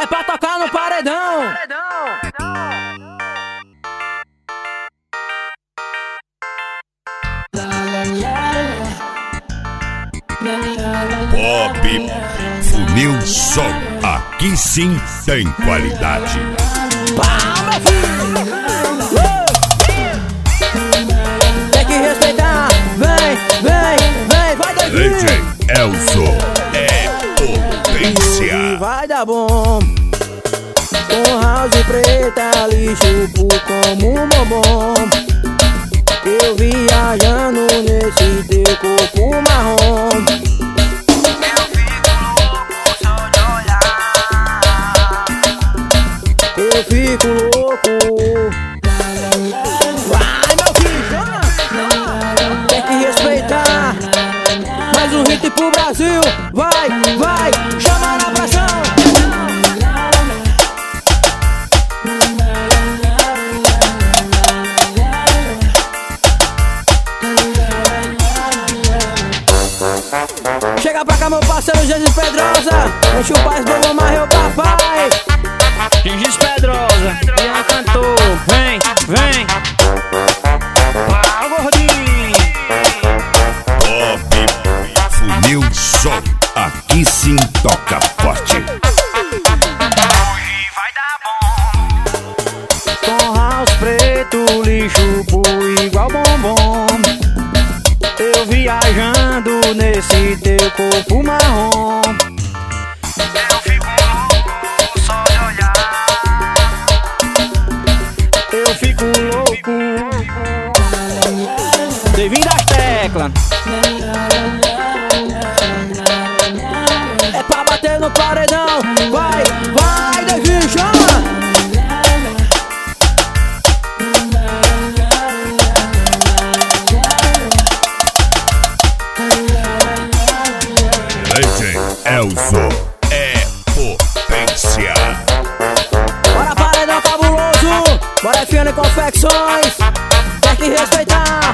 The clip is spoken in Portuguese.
pra tocar no paredão. Pop Funil Som, aqui sim tem qualidade. Palma, filho! Tem que respeitar, vem, vai dar DJ Elzo é potência. Vai dar bom. Com house preta, lixo como um bombom. Eu viajando nesse teu corpo marrom. Eu fico louco só de olhar. Eu fico louco. Vai, meu filho, tem que respeitar. Mais um hit pro Brasil. Vai, chama na pressão. Chega pra cá, meu parceiro Jesus Pedrosa. Enche o paz, vou amar meu papai. Jesus Pedrosa, Ian cantor. Vem. Ah, gordinho. Pop Funil Som, aqui sim toca forte. Hoje vai dar bom. Com house preto, lixo puro igual bombom. Eu viajando nesse teu corpo marrom. Eu fico louco só de olhar. Eu fico louco. Devim das teclas. É pra bater no paredão. Vai, Devim, chama. DJ Elzo é potência. Bora paredão cabuloso. Bora FM Confecções. Tem que respeitar.